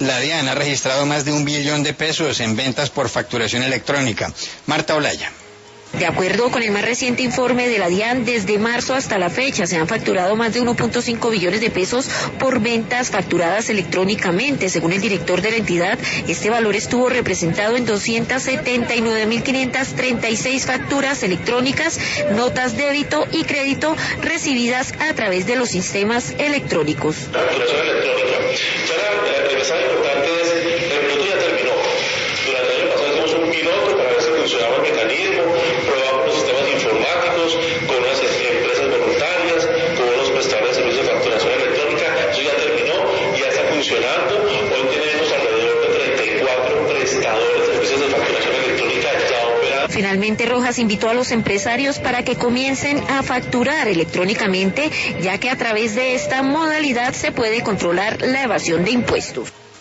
La DIAN ha registrado más de 1 billón de pesos en ventas por facturación electrónica. Marta Olaya. De acuerdo con el más reciente informe de la DIAN, desde marzo hasta la fecha se han facturado más de 1.5 billones de pesos por ventas facturadas electrónicamente. Según el director de la entidad, este valor estuvo representado en 279.536 facturas electrónicas, notas débito y crédito recibidas a través de los sistemas electrónicos. Facturación electrónica. El mensaje importante es, el piloto ya terminó. Durante el año pasado hicimos un piloto para ver si funcionaba el mecanismo, probamos los sistemas informáticos con unas empresas voluntarias, con unos prestadores de servicios de facturación electrónica. Eso ya terminó y ya está funcionando. Hoy tenemos alrededor de 34 prestadores de servicios de facturación electrónica ya operando. Finalmente, Rojas invitó a los empresarios para que comiencen a facturar electrónicamente, ya que a través de esta modalidad se puede controlar la evasión de impuestos.